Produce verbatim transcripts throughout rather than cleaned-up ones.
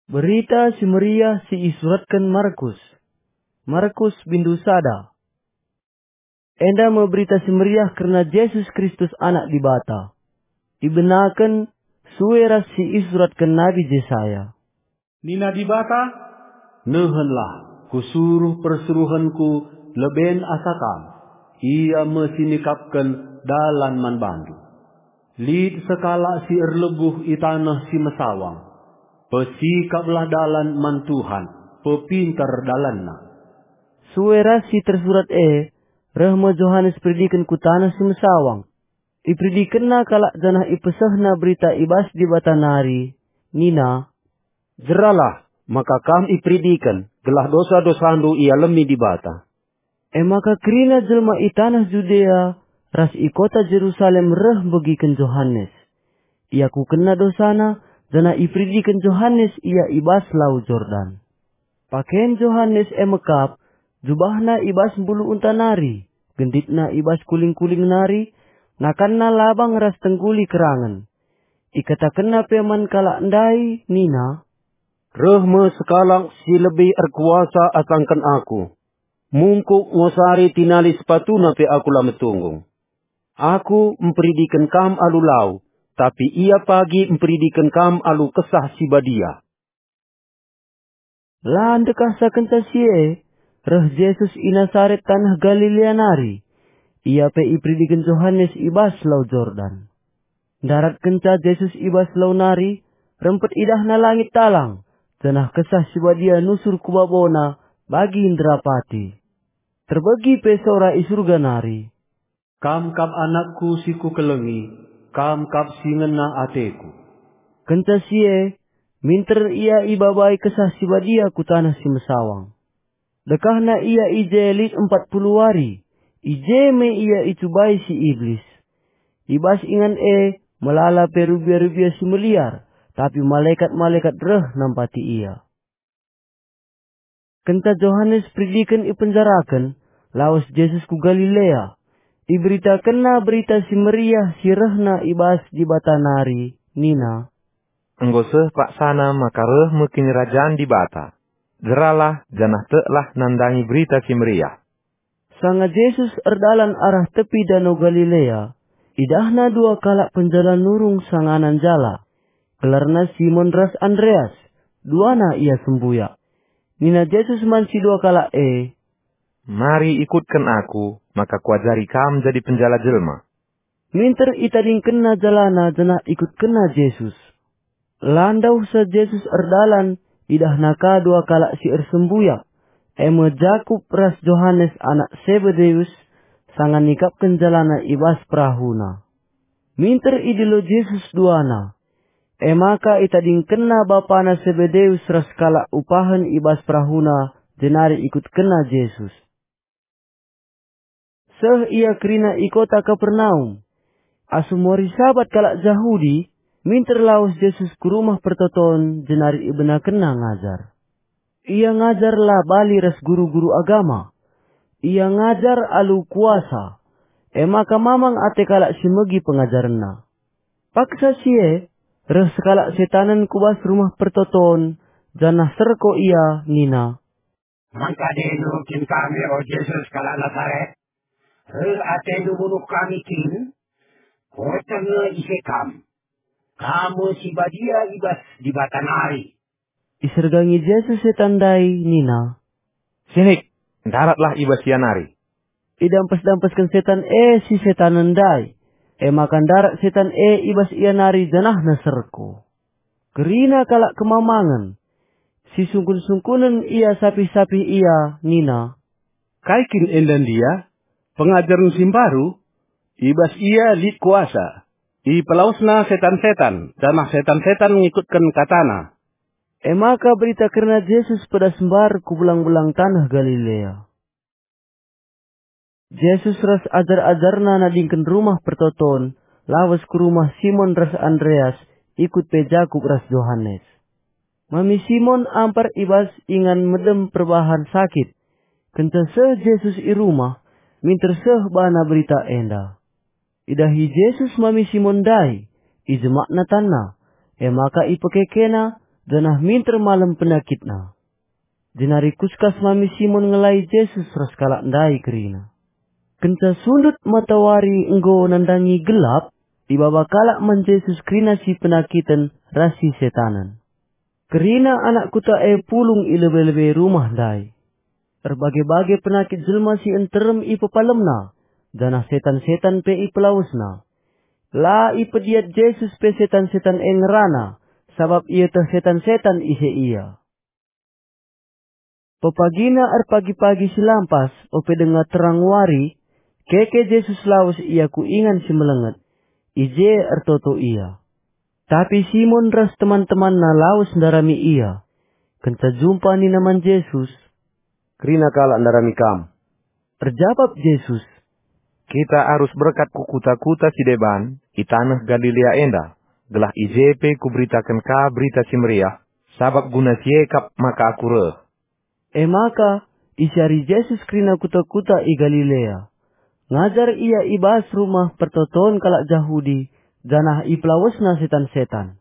Berita si meriah si isuratkan Markus. Markus bindu sada. Enda memberita si meriah karena Yesus Kristus anak dibata. Ibenakan suara si isuratkan Nabi Yesaya. Nina dibata, nehenlah kusuruh persuruhanku leben asakam. Ia mesinikapkan dalan man bandu. Lid sekala si erlebuh itanah si mesawang. Pesikaplah dalan man Tuhan, pepintar dalanna. Suara si tersurat e, Rahma Johannes predikan ku tanah si mesawang. Ipredikanna kalak janah ipesahna berita ibas di batanari. Nina, jeralah, maka kam ipredikan, gelah dosa-dosandu ia lemi di bata. E maka kerina jelma i tanah Judea, ras i kota Jerusalem reh begikan Johannes. Ia ku kena dosana, jana ipredikan Johannes ia ibas lau Jordan. Pakaian Johannes e mekap, jubahna ibas bulu unta nari, genditna ibas kuling-kuling nari, nakanna labang ras tengguli kerangan. Ikata kena peman kalak ndai, Nina. Rehme sekalang si lebih erkuasa asangkan aku. Mungkuk ngosari tinali sepatuna pe aku lama tunggung. Aku memperidikan kam alu lau, tapi ia pagi memperidikan kam alu kesah si badia. Lan dekah sakenta sie, reh Yesus i Nazaret tanah Galilea nari. Ia pe ipridikan Johannes ibas lau Jordan. Darat kenca Yesus ibas lau nari, rempet idah na langit talang. Janah kesah si badia nusur kubabona bagi indrapati. Terbagi pesora i surga nari. Kam kap anakku si ku kelengi, kam kap si ngena ateku. Kenca sie, minter ia ibabai kesah si badia ku tanah si mesawang. Dekahna ia ijelit empat puluh wari, ije me ia icubai si iblis. Ibas ingan e, melala perubia-rubia si meliar, tapi malaikat-malaikat reh nampati ia. Kenta Johannes predikan ipenjarakan, lawas Yesus ku Galilea. Iberitakanna berita si meriah si rehna ibas di batanari, Nina. Enggoseh pak sana maka reh mungkin rajaan di bata. Jeralah janah telah nandangi berita si meriah. Sanga Yesus erdalan arah tepi danau Galilea. Idahna dua kalak penjalan nurung sanganan jala. Gelarna Simon ras Andreas. Duana ia sembuya. Nina Yesus mansi dua kalak e. Mari ikutkan aku, maka kuajari kam jadi penjala jelma. Minter itading kena jalana jana ikut kena Yesus. Landau sa Yesus erdalan, idah naka dua kalak si ersembuya. Eme Jakub ras Johannes anak Zebedeus, sangan nikapkan jalana ibas prahuna. Minter idilo Yesus duana. Emaka itading kena bapana Zebedeus ras kalak upahan ibas prahuna, jenari ikut kena Yesus. Seh ia kerina ikota Kapernaum. Asumori sabat kalak Yahudi, minter laus Yesus ke rumah pertoton jenari ibena kena ngajar. Ia ngajarlah bali ras guru-guru agama. Ia ngajar alu kuasa. Emaka mamang ate kalak simegi pengajaranna. Paksa sie, res kalak setanan kubas rumah pertoton, janah serko ia, Nina. Mangka denu kin kami o Yesus kalak Nazaret. Hel ate dulu kami kin, kotenge isekam. Kamu si badia ibas di batanari. Isergangi Yesus setandai, Nina. Sinik, daratlah ibas yanari. Idampas-dampaskan setan e si setan nandai. E makan darat setan e ibas ianari janah naserko. Kerina kalak kemamangan. Si sungkun-sungkunan ia sapi-sapi ia, Nina. Kaikin endan dia, pengajar musim baru, ibas ia lit kuasa. I pelausna setan-setan, danah setan-setan mengikutkan katana. Emaka berita karena Yesus pada sembar ku belang-belang tanah Galilea. Yesus ras ajar-ajarna nadingkan rumah pertoton, lawas ke rumah Simon ras Andreas, ikut pe Jakub ras Johannes. Mami Simon ampar ibas ingan medem perbahan sakit. Kenta seh Yesus i rumah, minter seh bana berita enda. Idahi Yesus mami Simon dai, ijemak na tanna, emaka ipekekena, Janah minter malam penakitna. Jenari kuskas mami Simon ngelai Yesus ras kalak ndai kerina. Kenca sundut matawari enggo nandangi gelap, ibaba kalak man Yesus kerina si penakitan rasi setanan. Kerina anak kuta e pulung ilebe-lebe rumah ndai. Berbagai-bagai penakit jelma si enterem i pepalemna, janah setan-setan pe i pelawusna. La i pediat Yesus pe setan-setan e ngerana, sabab ia teh setan-setan ise ia. Pepagina ar pagi-pagi silampas, ope dengar terang wari, keke Yesus laus ia ku ingan si melenget, ije ertoto ia. Tapi Simon ras teman-teman na laus ndarami ia. Kenca jumpa ni naman Yesus, Kerina kalak ndarami kam. terjawab Yesus, Kita harus berkat ku kuta-kuta si deban, i tanah Galilea enda. Gelah ijepe ku beritakan ka berita si meriah, sabab guna siekap maka aku reh. E maka isyari Yesus kerina kuta-kuta i Galilea. Ngajar ia ibas rumah pertoton kalak Jahudi, janah i pelawasna setan-setan.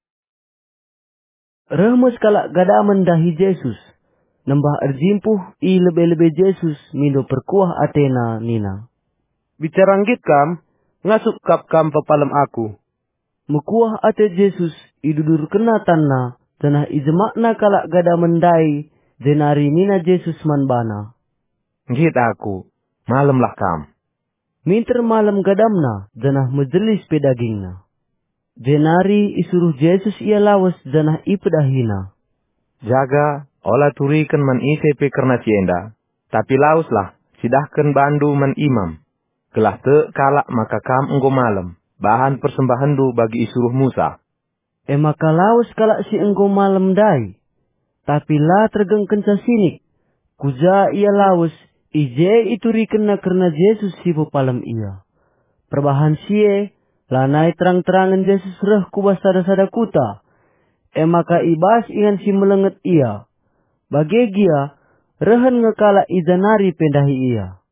Rehmus kalak gada mendahi Yesus, nembah erjimpuh i lebe-lebe Yesus mindo perkuah Atena nina. Bicara nggit kam, ngasuk kap kam pepalem aku. Mekuah ate Yesus idudur kena tanna, janah ijemakna kalak gada mendai, denari nina Yesus manbana. Ngit aku, malamlah kam. Minter malam gadamna, janah majelis pedagingna. Denari isuruh Yesus ia lawas janah ipedahina. Jaga, olah turikan man ise pe kerna sienda. Tapi lauslah, sidahkan bandu man imam. Gelah te kalak maka kam enggo malam. Bahan persembahan du bagi isuruh Musa. E maka lawas kalak si enggo malam dai. Tapi la tergeng kenca sinik. Kuja ia lawas, ije iturikan na kerna Yesus si palem ia. Perbahan sie, lanai terang-terangan Yesus reh kubas sada-sada kuta. E maka ibas ingan si melenget ia. Bagi gia, rehen ngekala ijanari pendahi ia.